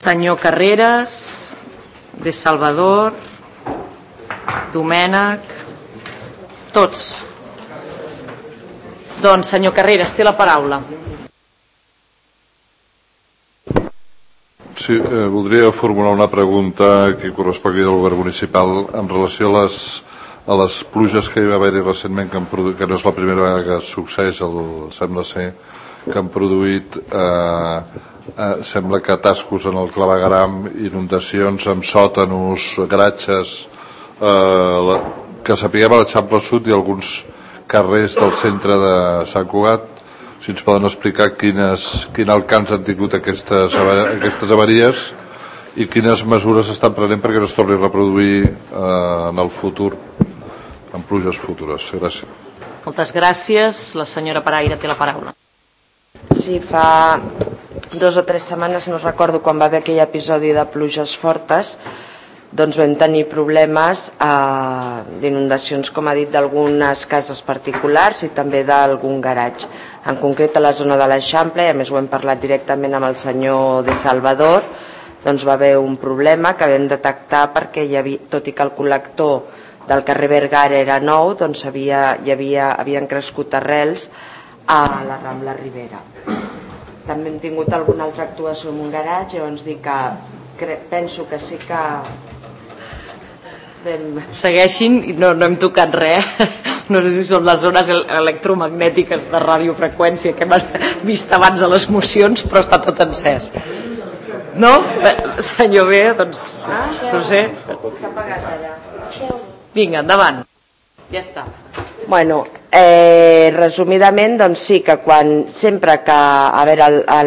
Senyor Carreras, de Salvador, Domènec, tots. Doncs, senyor Carreras, té la paraula. Sí, voldria formular una pregunta que correspongui al govern municipal en relació a les pluges que hi va haver-hi recentment, que no és la primera vegada que succeeix, sembla ser, que han produït, sembla que atascos en el clavegueram, inundacions amb sòtanos, garatges, que sapiguem a l'Eixample Sud i alguns carrers del centre de Sant Cugat. Si ens poden explicar quin alcance han tingut aquestes avaries i quines mesures estan prenent perquè no es torni a reproduir en el futur, en pluges futures. Gràcies. Moltes gràcies. La senyora Paraire té la paraula. Sí, fa 2 o 3 setmanes, no recordo quan va haver aquell episodi de pluges fortes, doncs vam tenir problemes d'inundacions, com ha dit, d'algunes cases particulars i també d'algun garatge. En concret a la zona de l'Eixample, i a més ho hem parlat directament amb el senyor de Salvador, doncs va haver un problema que vam detectar perquè tot i que el col·lector del carrer Vergara era nou, doncs havien crescut arrels a la Rambla Ribera. També hem tingut alguna altra actuació en un garatge, llavors dic que penso que sí que segueixin i no hem tocat res. No sé si són les zones electromagnètiques de radiofreqüència que hem vist abans a les mocions, però està tot encès. No? Senyor B, doncs no sé. S'ha apagat allà. Vinga, endavant. Ja està. Bueno, resumidament, doncs sí que sempre que, a veure,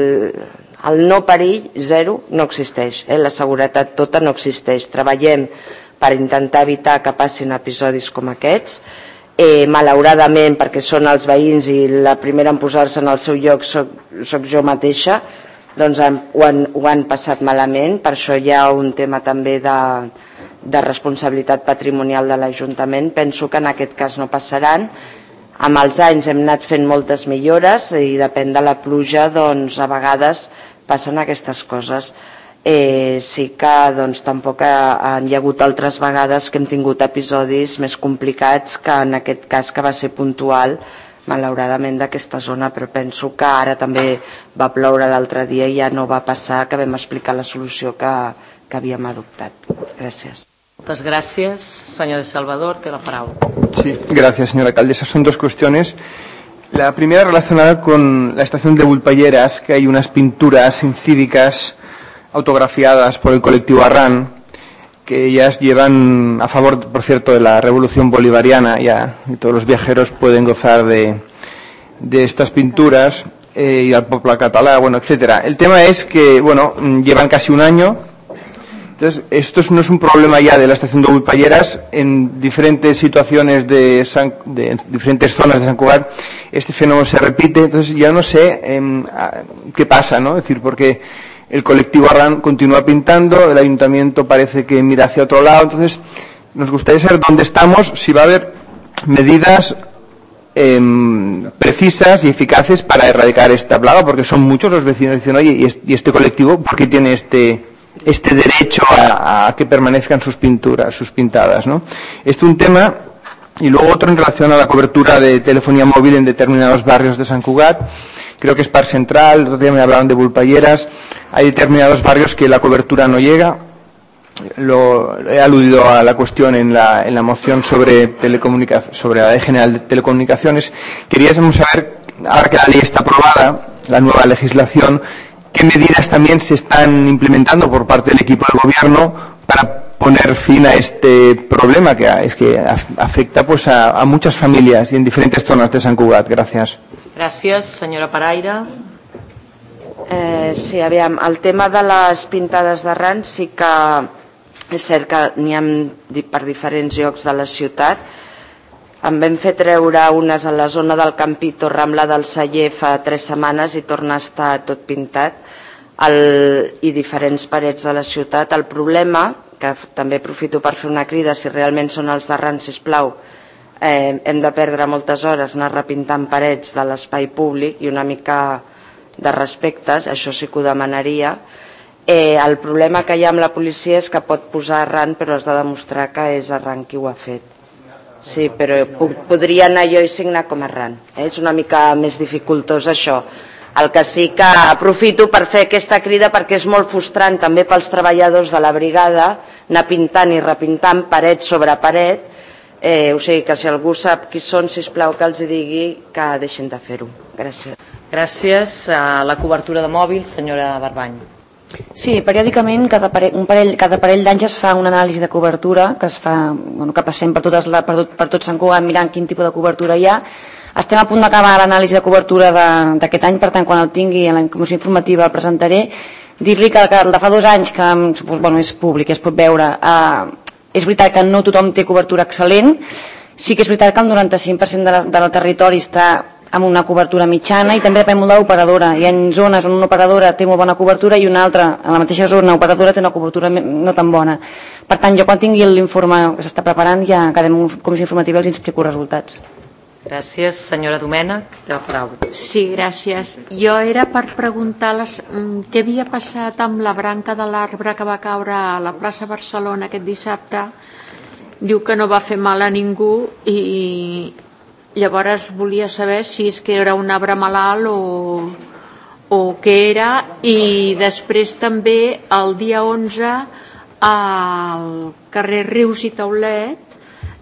el no perill zero no existeix, la seguretat tota no existeix. Treballem per intentar evitar que passin episodis com aquests. Malauradament, perquè són els veïns i la primera en posar-se en el seu lloc soc jo mateixa, doncs ho han passat malament. Per això hi ha un tema també de responsabilitat patrimonial de l'Ajuntament. Penso que en aquest cas no passaran. Amb els anys hem anat fent moltes millores i depèn de la pluja, doncs a vegades passen aquestes coses. Sí que doncs, tampoc hi ha hagut altres vegades que hem tingut episodis més complicats que en aquest cas, que va ser puntual, malauradament, d'aquesta zona, però penso que ara també va ploure l'altre dia i ja no va passar, que vam explicar la solució que havíem adoptat. Gràcies. Muchas gracias. Señor de Salvador, te la paraula. Sí, gracias, señora alcaldesa. Son 2 cuestiones. La primera relacionada con la estación de Vulpayeras, que hay unas pinturas incívicas autografiadas por el colectivo Arran, que ellas llevan a favor, por cierto, de la revolución bolivariana, y todos los viajeros pueden gozar de estas pinturas, y al poble català, bueno, etcétera. El tema es que, bueno, llevan casi un año. Entonces, esto no es un problema ya de la estación de Vulpayeras. En diferentes situaciones de diferentes zonas de Sant Cugat, este fenómeno se repite. Entonces, ya no sé qué pasa, ¿no? Es decir, porque el colectivo Arran continúa pintando, el ayuntamiento parece que mira hacia otro lado. Entonces, nos gustaría saber dónde estamos, si va a haber medidas precisas y eficaces para erradicar esta plaga, porque son muchos los vecinos que dicen, oye, ¿y este colectivo por qué tiene este derecho a que permanezcan sus pintadas, ¿no? Este es un tema. Y luego otro en relación a la cobertura de telefonía móvil en determinados barrios de Sant Cugat. Creo que es Parc Central, otro día me hablaban de Vulpayeras. Hay determinados barrios que la cobertura no llega. He aludido a la cuestión en la moción sobre la Ley General de Telecomunicaciones. Queríamos saber, ahora que la ley está aprobada, la nueva legislación, qué medidas también se están implementando por parte del equipo de gobierno para poner fin a este problema que afecta pues a muchas familias y en diferentes zonas de Sant Cugat. Gracias. Gràcies, senyora Paraire. Sí, aviam, el tema de les pintades d'Arran sí que és cert que n'hi ha per diferents llocs de la ciutat. Em vam fer treure unes a la zona del Campito, Rambla del Celler, fa 3 setmanes i torna a estar tot pintat, i diferents parets de la ciutat. El problema, que també aprofito per fer una crida, si realment són els d'Arran, sisplau, hem de perdre moltes hores anar repintant parets de l'espai públic i una mica de respecte, això sí que ho demanaria. El problema que hi ha amb la policia és que pot posar Arran, però has de demostrar que és Arran qui ho ha fet. Sí, però podria anar jo i signar com Arran. És una mica més dificultós això. El que sí que aprofito per fer aquesta crida perquè és molt frustrant també pels treballadors de la brigada anar pintant i repintant paret sobre paret. O sigui que si algú sap qui són, sisplau que els digui que deixin de fer-ho. Gràcies. Gràcies. La cobertura de mòbil, senyora Barbany. Sí, periòdicament cada parell d'anys es fa una anàlisi de cobertura que es fa, que passem per tot Sant Cugat mirant quin tipus de cobertura hi ha. Estem a punt d'acabar l'anàlisi de cobertura d'aquest any, per tant quan el tingui en la comissió informativa el presentaré. Dir-li que el de fa 2 anys, que és públic, es pot veure, és veritat que no tothom té cobertura excel·lent, sí que és veritat que el 95% del territori està amb una cobertura mitjana i també depèn molt de l'operadora. Hi ha zones on una operadora té molt bona cobertura i una altra, en la mateixa zona, operadora té una cobertura no tan bona. Per tant, jo quan tingui l'informe que s'està preparant, ja quedem en comissió informativa i els explico els resultats. Gràcies. Senyora Domènech, té la paraula. Sí, gràcies. Jo era per preguntar què havia passat amb la branca de l'arbre que va caure a la plaça Barcelona aquest dissabte. Diu que no va fer mal a ningú i llavors volia saber si és que era un arbre malalt o què era. I després també el dia 11 al carrer Rius i Taulet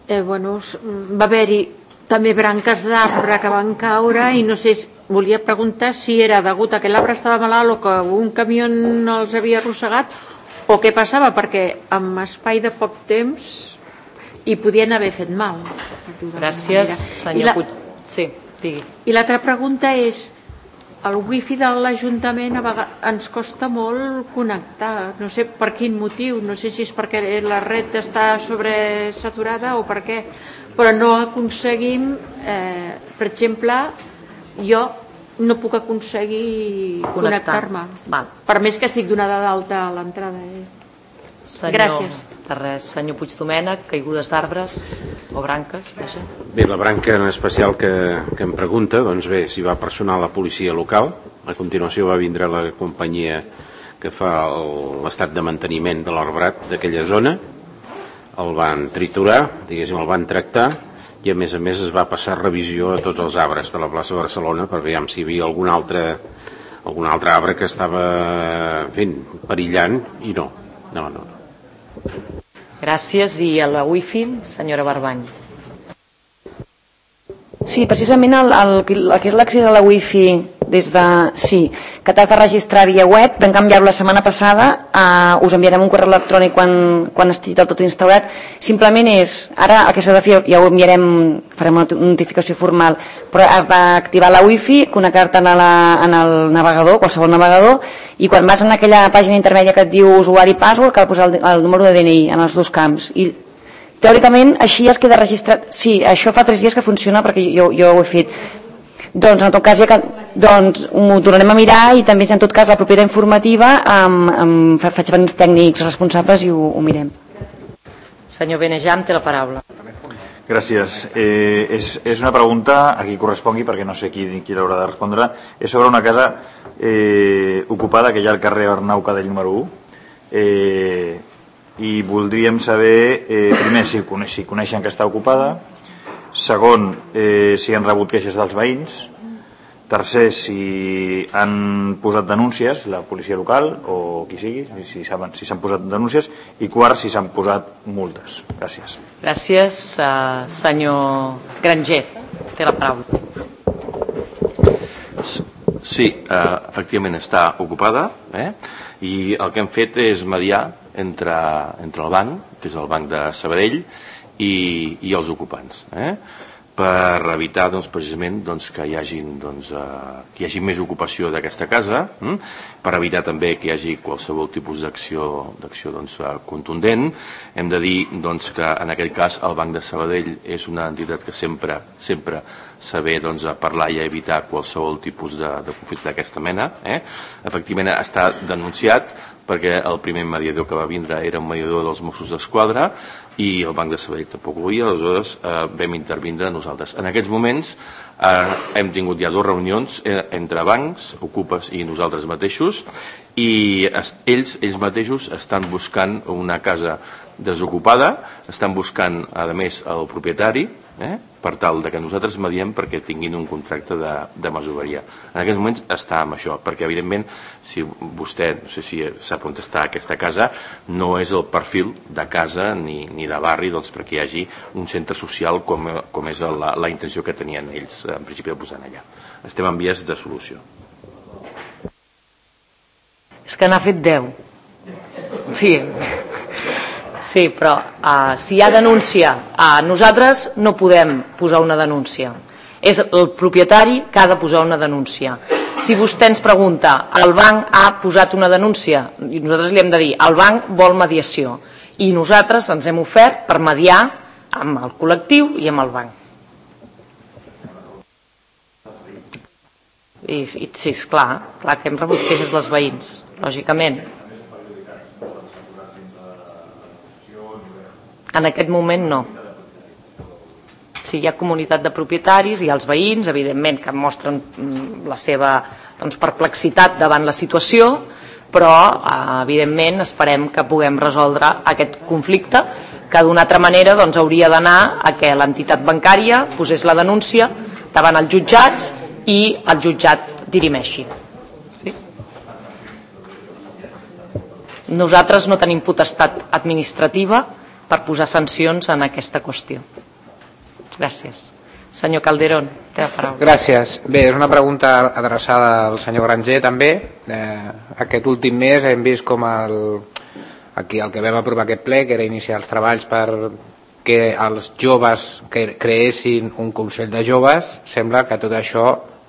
va haver-hi també branques d'arbre que van caure i no sé, volia preguntar si era degut a que l'arbre estava malalt o que un camió els havia arrossegat o què passava, perquè amb espai de poc temps i podien haver fet mal. Gràcies, senyor Puig. Sí, digui. I l'altra pregunta és, el wifi de l'Ajuntament ens costa molt connectar, no sé per quin motiu, no sé si és perquè la red està sobresaturada o per què, però no aconseguim, per exemple, jo no puc aconseguir connectar-me, per més que estic donada d'alta a l'entrada. Gràcies. De res. Senyor Puigdomènech, caigudes d'arbres o branques? Bé, la branca en especial que em pregunta, doncs bé, si va personar la policia local, a continuació va vindre la companyia que fa l'estat de manteniment de l'arbrat d'aquella zona, el van triturar, diguéssim, el van tractar, i a més es va passar revisió a tots els arbres de la plaça Barcelona per veure si hi havia algun altre arbre que estava perillant, i no. Gràcies. I a la wifi, senyora Barbany. Sí, precisament el que és l'accés a la wifi que t'has de registrar via web, vam canviar-ho la setmana passada, us enviarem un correu electrònic quan estigui del tot instaurat. Simplement és, ara el que s'ha de fer, ja ho enviarem, farem una notificació formal, però has d'activar la wifi, connectar-te en el navegador, qualsevol navegador, i quan vas en aquella pàgina intermèdia que et diu usuari i password, cal posar el número de DNI en els 2 camps. I teòricament així es queda registrat. Sí, això fa 3 dies que funciona perquè jo ho he fet. Doncs en tot cas ho tornarem a mirar i també en tot cas la propera informativa faig venir els tècnics responsables i ho mirem. Senyor Benejam, té la paraula. Gràcies. És una pregunta a qui correspongui perquè no sé qui l'haurà de respondre. És sobre una casa ocupada que hi ha al carrer Arnau Cadell número 1 i voldríem saber primer si coneixen que està ocupada, segon si han rebut queixes dels veïns, tercer si han posat denúncies la policia local o qui sigui, si saben si s'han posat denúncies, i quart si s'han posat multes. Gràcies. Gràcies. Senyor Granger, té la paraula. Sí, efectivament està ocupada, i el que hem fet és mediar entre el banc, que és el banc de Sabadell, i els ocupants, per evitar precisament que hi hagi més ocupació d'aquesta casa, per evitar també que hi hagi qualsevol tipus d'acció contundent. Hem de dir que en aquest cas el Banc de Sabadell és una entitat que sempre saber parlar i evitar qualsevol tipus de conflicte d'aquesta mena. Efectivament està denunciat perquè el primer mediador que va vindre era un mediador dels Mossos d'Esquadra, i el Banc de Sabadell tampoc ho volia, aleshores vam intervindre nosaltres. En aquests moments hem tingut ja 2 reunions entre bancs, Ocupes i nosaltres mateixos, i ells mateixos estan buscant una casa desocupada, estan buscant, a més, el propietari, per tal que nosaltres mediem perquè tinguin un contracte de masoveria. En aquests moments està amb això, perquè evidentment, si vostè, no sé si sap on està aquesta casa, no és el perfil de casa ni de barri perquè hi hagi un centre social com és la intenció que tenien ells en principi de posar allà. Estem en vies de solució. És que n'ha fet 10. Sí, però si hi ha denúncia, nosaltres no podem posar una denúncia. És el propietari que ha de posar una denúncia. Si vostè ens pregunta, el banc ha posat una denúncia, i nosaltres li hem de dir, el banc vol mediació. I nosaltres ens hem ofert per mediar amb el col·lectiu i amb el banc. I sí, esclar que hem rebut queixes dels veïns, lògicament. En aquest moment no. Si hi ha comunitat de propietaris, hi ha els veïns, evidentment, que mostren la seva perplexitat davant la situació, però evidentment esperem que puguem resoldre aquest conflicte, que d'una altra manera hauria d'anar a que l'entitat bancària posés la denúncia davant els jutjats i el jutjat dirimeixi. Nosaltres no tenim potestat administrativa per posar sancions en aquesta qüestió. Gràcies. Senyor Calderón, té la paraula. Gràcies. Bé, és una pregunta adreçada al senyor Granger també. Aquest últim mes hem vist com aquí el que vam aprovar aquest ple, que era iniciar els treballs perquè els joves creessin un Consell de Joves, sembla que tot això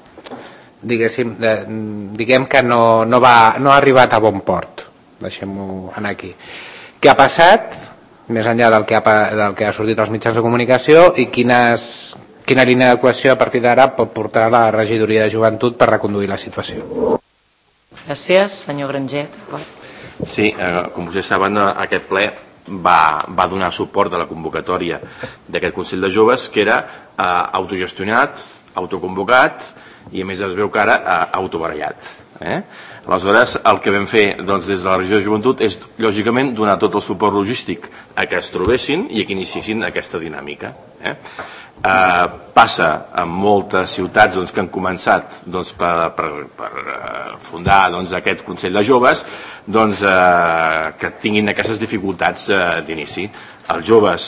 diguem que no ha arribat a bon port. Deixem-ho anar aquí. Què ha passat, més enllà del que ha sortit als mitjans de comunicació, i quina línia d'actuació a partir d'ara pot portar la regidoria de joventut per reconduir la situació? Gràcies, senyor Granger. Sí, com vostès saben, aquest ple va donar suport a la convocatòria d'aquest Consell de Joves, que era autogestionat, autoconvocat i a més es veu que ara autobarallat. Aleshores, el que vam fer des de la regió de joventut és, lògicament, donar tot el suport logístic a que es trobessin i a que iniciessin aquesta dinàmica. Passa en moltes ciutats que han començat per fundar aquest Consell de Joves que tinguin aquestes dificultats d'inici. Els joves,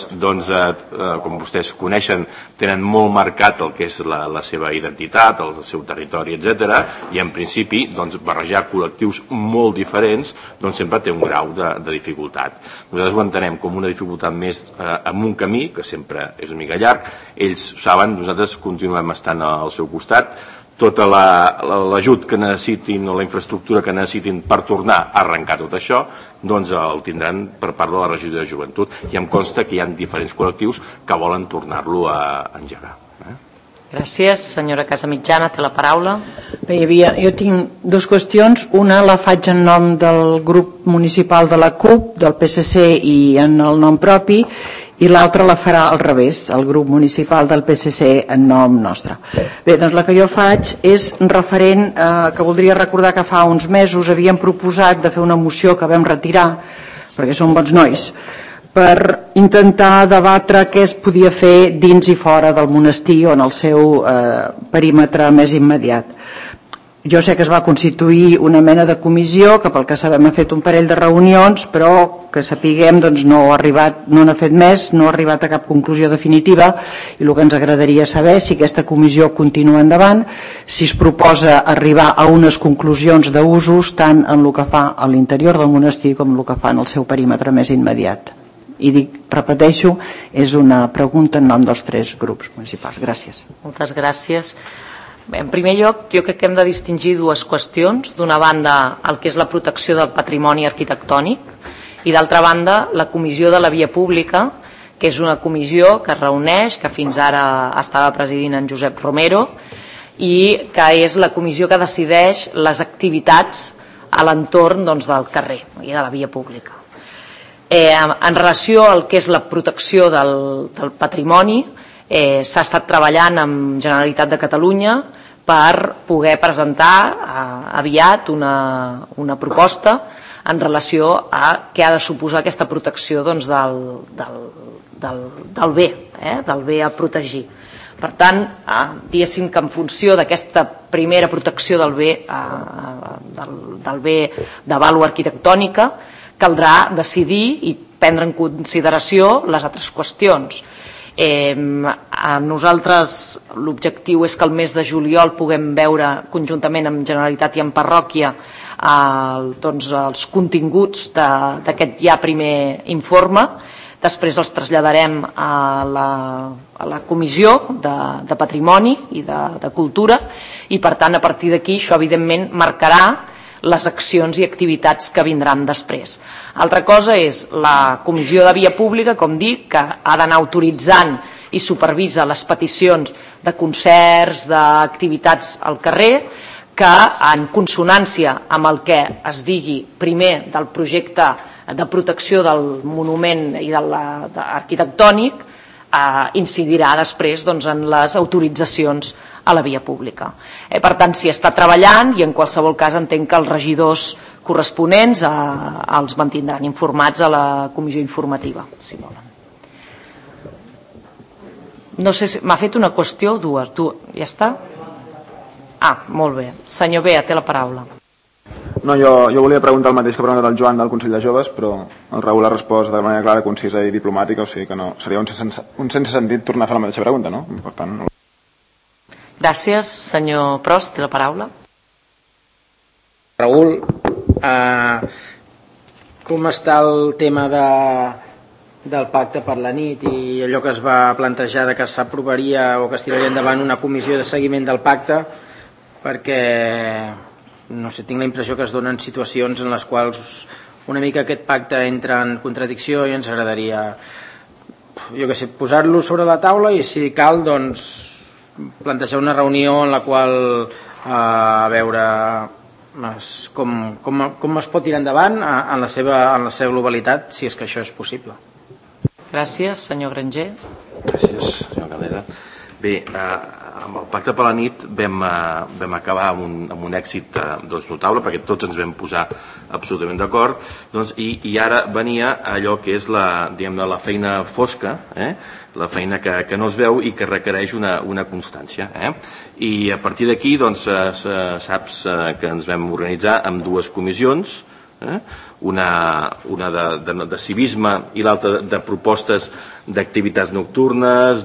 com vostès coneixen, tenen molt marcat el que és la seva identitat, el seu territori, etc. I en principi barrejar col·lectius molt diferents sempre té un grau de dificultat. Nosaltres ho entenem com una dificultat més en un camí, que sempre és una mica llarg. Ells ho saben, nosaltres continuem estant al seu costat. Tot l'ajut que necessitin o la infraestructura que necessitin per tornar a arrencar tot això, el tindran per part de la regidoria de joventut, i em consta que hi ha diferents col·lectius que volen tornar-lo a engegar. Gràcies. Senyora Casamitjana, té la paraula. Bé, jo tinc 2 qüestions. Una la faig en nom del grup municipal de la CUP, del PSC i en el nom propi, i l'altra la farà al revés, el grup municipal del PSC en nom nostre. Bé, doncs la que jo faig és referent que voldria recordar que fa uns mesos havíem proposat de fer una moció que vam retirar, perquè som bons nois, per intentar debatre què es podia fer dins i fora del monestir o en el seu perímetre més immediat. Jo sé que es va constituir una mena de comissió que pel que sabem ha fet un parell de reunions, però que sapiguem no n'ha fet més, no ha arribat a cap conclusió definitiva, i el que ens agradaria saber és si aquesta comissió continua endavant, si es proposa arribar a unes conclusions d'usos tant en el que fa a l'interior del monestir com el que fa en el seu perímetre més immediat. I repeteixo, és una pregunta en nom dels 3 grups municipals. Gràcies. Moltes gràcies. En primer lloc, jo crec que hem de distingir 2 qüestions. D'una banda, el que és la protecció del patrimoni arquitectònic i d'altra banda, la comissió de la via pública, que és una comissió que es reuneix, que fins ara estava presidint en Josep Romero, i que és la comissió que decideix les activitats a l'entorn del carrer i de la via pública. En relació al que és la protecció del patrimoni, s'ha estat treballant amb Generalitat de Catalunya per poder presentar aviat una proposta en relació a què ha de suposar aquesta protecció del bé, del bé a protegir. Per tant, diguéssim que en funció d'aquesta primera protecció del bé de vàlua arquitectònica, caldrà decidir i prendre en consideració les altres qüestions. A nosaltres l'objectiu és que el mes de juliol puguem veure conjuntament amb Generalitat i amb Parròquia els continguts d'aquest ja primer informe. Després els traslladarem a la Comissió de Patrimoni i de Cultura i per tant a partir d'aquí això evidentment marcarà les accions i activitats que vindran després. Altra cosa és la Comissió de Via Pública, com dic, que ha d'anar autoritzant i supervisa les peticions de concerts, d'activitats al carrer, que en consonància amb el que es digui primer del projecte de protecció del monument i arquitectònic incidirà després en les autoritzacions a la via pública. Per tant, s'hi està treballant i en qualsevol cas entenc que els regidors corresponents els mantindran informats a la comissió informativa, si volen. No sé si m'ha fet una qüestió o dues. Ja està? Molt bé. Senyor Bea, té la paraula. No, jo volia preguntar el mateix que ha preguntat el Joan del Consell de Joves, però el Raül ha respost de manera clara, concisa i diplomàtica, o sigui que no, seria un sense sentit tornar a fer la mateixa pregunta, no? Per tant, no. Gràcies. Senyor Prost, té la paraula. Raül, com està el tema del pacte per la nit i allò que es va plantejar de que s'aprovaria o que es tiraria endavant una comissió de seguiment del pacte, perquè no sé, tinc la impressió que es donen situacions en les quals una mica aquest pacte entra en contradicció i ens agradaria, jo què sé, posar-lo sobre la taula i si cal, doncs, plantejar una reunió en la qual a veure com es pot tirar endavant en la seva globalitat, si és que això és possible. Gràcies. Senyor Granger. Gràcies, senyor Caldera. Bé, amb el pacte per la nit vam acabar amb un èxit notable, perquè tots ens vam posar absolutament d'acord, i ara venia allò que és la feina fosca, la feina que no es veu i que requereix una constància. I a partir d'aquí saps que ens vam organitzar amb dues comissions, una de civisme i l'altra de propostes d'activitats nocturnes,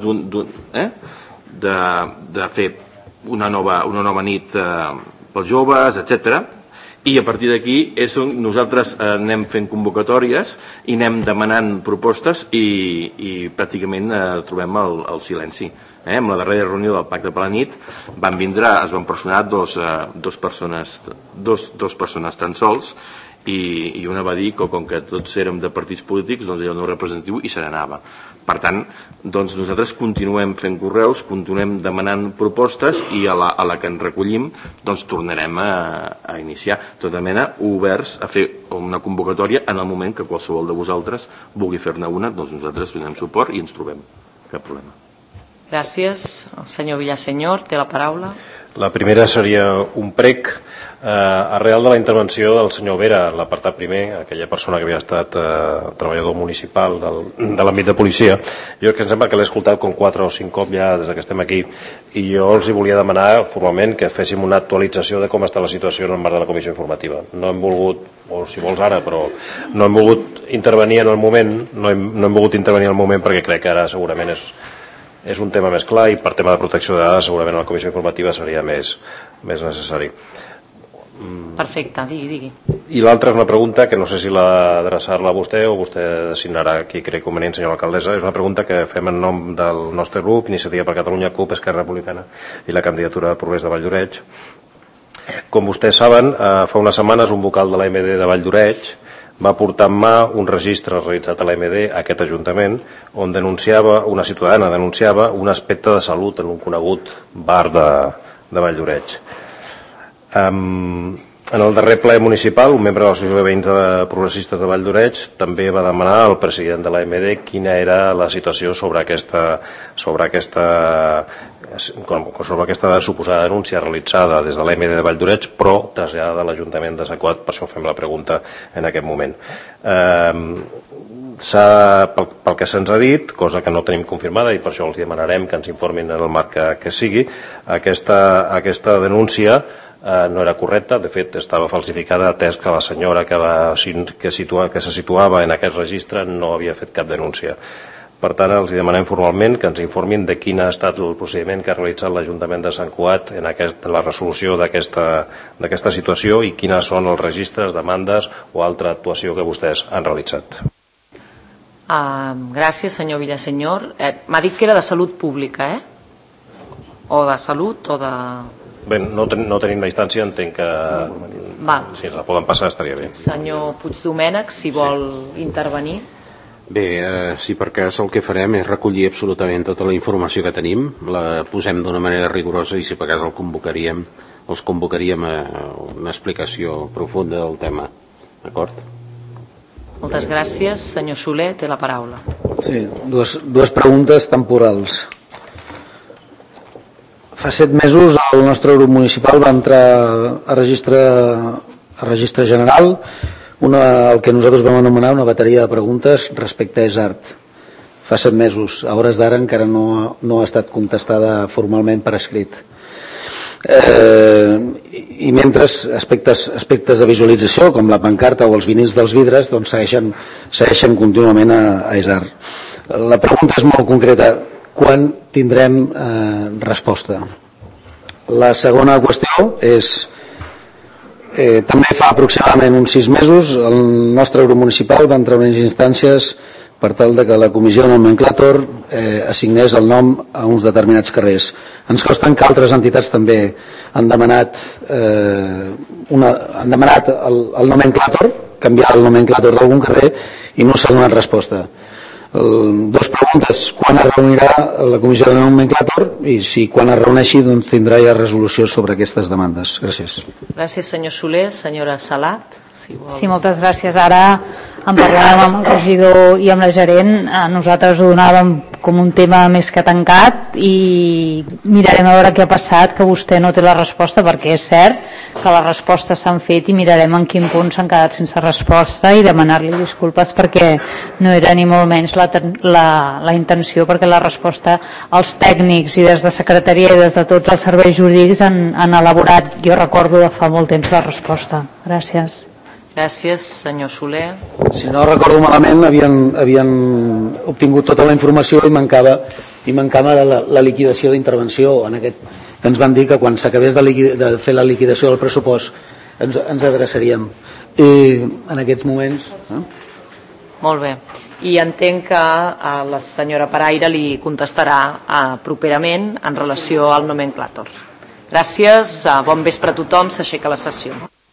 de fer una nova nit pels joves, etc. I a partir d'aquí és on nosaltres anem fent convocatòries i anem demanant propostes i pràcticament trobem el silenci. Amb la darrera reunió del pacte per la nit es van personar dos persones tan sols i una va dir que com que tots érem de partits polítics allò no representatiu i se n'anava. Per tant, nosaltres continuem fent correus, continuem demanant propostes i a la que ens recollim tornarem a iniciar. Tota mena oberts a fer una convocatòria en el moment que qualsevol de vosaltres vulgui fer-ne una, nosaltres donem suport i ens trobem. Cap problema. Gràcies. El senyor Villasenyor té la paraula. La primera seria un prec arrel de la intervenció del senyor Vera, l'apartat primer, aquella persona que havia estat treballador municipal de l'àmbit de policia. Jo que em sembla que l'he escoltat com 4 o 5 cops ja des que estem aquí i jo els volia demanar formalment que féssim una actualització de com està la situació en el marc de la comissió informativa. No hem volgut, o si vols ara, però no hem volgut intervenir en el moment, no hem volgut intervenir en el moment perquè crec que ara segurament és un tema més clar i per tema de protecció de dades segurament a la comissió informativa seria més necessari. Perfecte, digui. I l'altra és una pregunta que no sé si l'adreçar-la a vostè o vostè designarà qui crec convenient, senyora alcaldessa. És una pregunta que fem en nom del nostre grup, Iniciativa per Catalunya, CUP, Esquerra Republicana i la candidatura de Progrés de Valldoreix. Com vostès saben, fa unes setmanes un vocal de l'AMD de Valldoreix va portar en mà un registre realitzat a l'AMD, a aquest Ajuntament, on una ciutadana denunciava un aspecte de salut en un conegut bar de Valldoreix. En el darrer ple municipal, un membre de l'Associació de Veïns Progressistes de Vall d'Oreig també va demanar al president de l'AMD quina era la situació sobre aquesta suposada denúncia realitzada des de l'AMD de Vall d'Oreig, però traslladada a l'Ajuntament de Sant Cugat, per això fem la pregunta en aquest moment. Pel que se'ns ha dit, cosa que no tenim confirmada i per això els demanarem que ens informin en el marc que sigui, aquesta denúncia no era correcta, de fet estava falsificada, atès que la senyora que se situava en aquest registre no havia fet cap denúncia. Per tant, els demanem formalment que ens informin de quin ha estat el procediment que ha realitzat l'Ajuntament de Sant Cugat en la resolució d'aquesta situació i quines són els registres, demandes o altra actuació que vostès han realitzat. Gràcies, senyor Villasenyor. M'ha dit que era de salut pública, o de salut o de... Bé, no tenim la instància, entenc que si ens la poden passar estaria bé. Senyor Puigdomènech, si vol intervenir. Bé, si per cas el que farem és recollir absolutament tota la informació que tenim, la posem d'una manera rigorosa i si per cas els convocaríem a una explicació profunda del tema. D'acord? Moltes gràcies. Senyor Soler, té la paraula. Sí, dues preguntes temporals. Fa 7 mesos el nostre grup municipal va entrar a registre general el que nosaltres vam anomenar una bateria de preguntes respecte a ESART. Fa 7 mesos, a hores d'ara encara no ha estat contestada formalment per escrit. I mentre aspectes de visualització com la pancarta o els vinils dels vidres doncs segueixen contínuament a ESART. La pregunta és molt concreta: quan tindrem resposta? La segona qüestió és també fa aproximadament uns 6 mesos el nostre grup municipal va entrar a unes instàncies per tal de que la comissió nomenclàtor assignés el nom a uns determinats carrers. Ens consta que altres entitats també han demanat el nomenclàtor, canviar el nomenclàtor d'algun carrer i no s'ha donat resposta. Dues preguntes: quan es reunirà la comissió de nomenclàtor i si quan es reuneixi doncs tindrà ja resolució sobre aquestes demandes. Gràcies. Gràcies, senyor Soler. Senyora Salat, si vol. Sí, moltes gràcies. Ara en parlàvem amb el regidor i amb la gerent, nosaltres ho donàvem com un tema més que tancat i mirarem a veure què ha passat, que vostè no té la resposta, perquè és cert que les respostes s'han fet i mirarem en quin punt s'han quedat sense resposta i demanar-li disculpes perquè no era ni molt menys la intenció, perquè la resposta els tècnics i des de secretaria i des de tots els serveis jurídics han elaborat, jo recordo de fa molt temps la resposta. Gràcies. Gràcies, senyor Soler. Si no recordo malament, havien obtingut tota la informació i mancava la liquidació d'intervenció. Ens van dir que quan s'acabés de fer la liquidació del pressupost ens adreçaríem. I en aquests moments... Molt bé. I entenc que la senyora Paraire li contestarà properament en relació al nomenclàtor. Gràcies, bon vespre a tothom, s'aixeca la sessió.